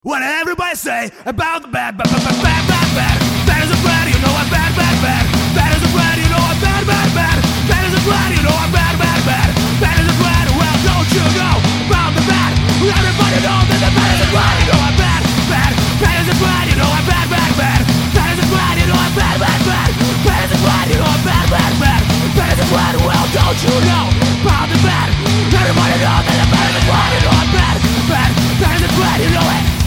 What did everybody say about the bad, bad, bad, bad, bad, bad? Bad as a bread, you know I'm bad, bad, bad. Bad as a bread, you know I'm bad, bad, bad. Bad as a bread, you know I'm bad, bad, bad. Bad as a bread, well, don't you know about the bad? Everybody knows that the bad as a bread, you know I'm bad, bad. Bad as a bread, you know I'm bad, bad, bad. Bad as a bread, you know I'm bad, bad, bad. Bad as a bread, you know I'm bad, bad, bad. Bad as a bread, well, don't you know about the bad? Everybody knows that the bad as a bread, you know I'm bad, bad. Bad as a bread, you know it.